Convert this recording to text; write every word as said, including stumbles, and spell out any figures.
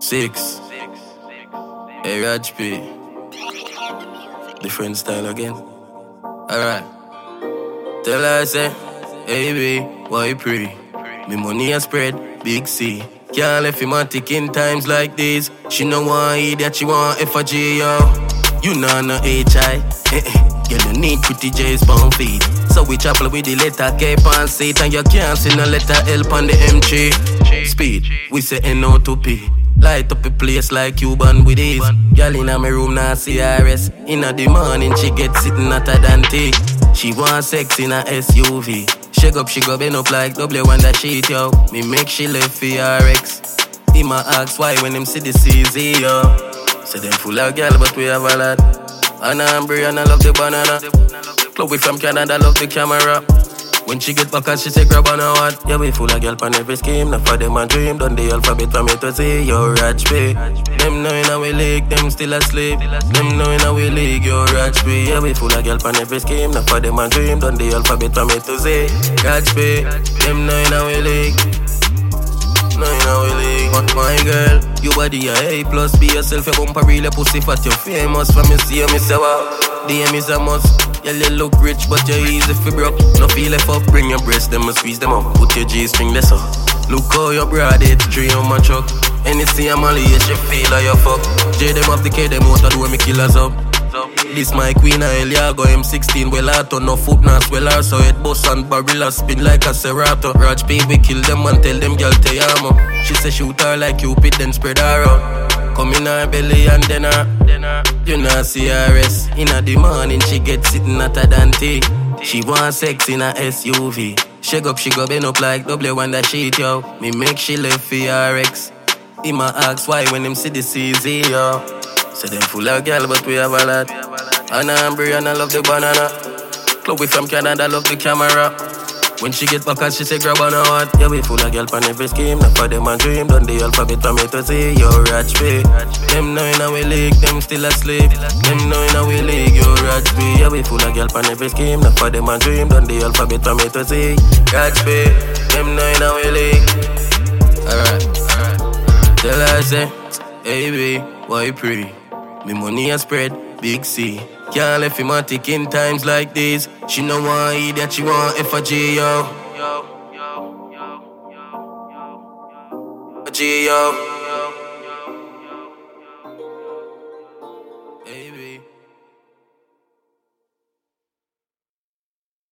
Six. Hey, Raj P. Different style again. Alright. Tell her, I say, hey, B, why pray? Me money a spread, big C. Can't let him a tick in times like these. She no want eat that she want F a G, yo. You know no H I. Eh eh. You don't need pretty J's pound feet. So we chapel with the letter K pan seat. And you can't see no letter L on the M G. Speed, we say N O to P. Light up a place like Cuban with ease. Girl in my room now C R S. In the morning she get sitting at a Dante. She want sex in a S U V. Shake up, she go bend up like double one that sheet, yo. Me make she left for R X. He ma ask why when him see the C Z, yo. Say them full of girl but we have a lot. Anna and Brianna love the banana. Chloe from Canada love the camera. When she get back and she say grab on a what? Yeah, we full of girl pan every scheme. Now for them a dream, done the alphabet from A to Z. Yo, Raj P. Them know in our league, them still asleep. Them know in our league, yo, Raj P. Yeah, we full of girl pan every scheme. Now for them a dream, done the alphabet from A to Z. Raj P. Them know in our league. No, in our league. But my girl, you body a A plus. Be yourself, your bumper real pussy fat. You famous from me see me say wow. D M is a must. Yeah, you look rich, but you're easy for broke. No feel left up, bring your breasts, them and squeeze them up. Put your G-string, that's up. Look how your broad eighty-three on my truck. Anything I'm only, yeah, she feel like you fuck. J them up the K, them out the door, me killers up. This my queen, a Eliago M sixteen. Well, I turn no foot, not swell her. So it bust and barrel spin like a Serato. Raj P, we kill them and tell them, girl, te amo. She say shoot her like Cupid, then spread her out. Come in her belly and then her, you know C R S. In the morning she get sitting at a Dante. She want sex in a S U V. Shake up, she go bend up like double one that sheet, yo. Me make she left for R X. He ma ask why when him see the C Z, yo. Say them full of girl but we have a lot. Anna and Brianna love the banana. Chloe from Canada love the camera. When she get back and she say grab on a what? Yeah, we full of girl pan every scheme. Now for them a dream, done the alphabet from A to Z. Yo, Raj P. Them know in our league, them still asleep. Them know in our league, yo, Raj P. Yeah, we full of girl pan every scheme. Now for them a dream, done the alphabet from A to Z. Raj P. Them know in our league. Alright, alright. Tell her I say, hey B, why pray? Me money a spread, big C. Can't let him a tick in times like these. She no want eat that she want F a G, yo. G, yo.